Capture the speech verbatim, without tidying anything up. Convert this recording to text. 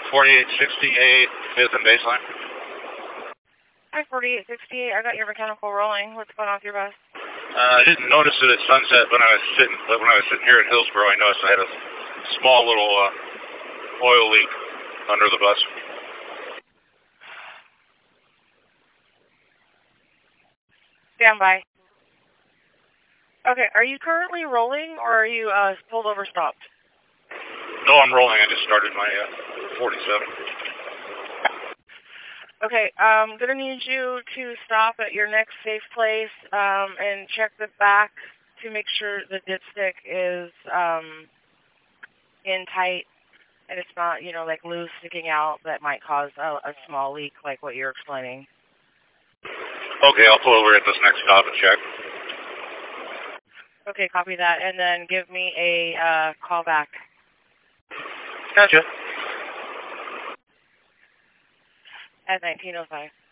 forty-eight sixty-eight, fifth and baseline. Hi, forty-eight sixty-eight. I got your mechanical rolling. What's going on with your bus? Uh, I didn't notice it at sunset when I was sitting, but when I was sitting here at Hillsborough, I noticed I had a small little uh, oil leak under the bus. Stand by. Okay, are you currently rolling, or are you uh, pulled over stopped? No, I'm rolling. I just started my uh, forty-seven. Okay, I'm going to need you to stop at your next safe place um, and check the back to make sure the dipstick is um, in tight and it's not, you know, like loose sticking out that might cause a, a small leak like what you're explaining. Okay, I'll pull over at this next stop and check. Okay, copy that, and then give me a uh, call back. Gotcha. At nineteen oh five.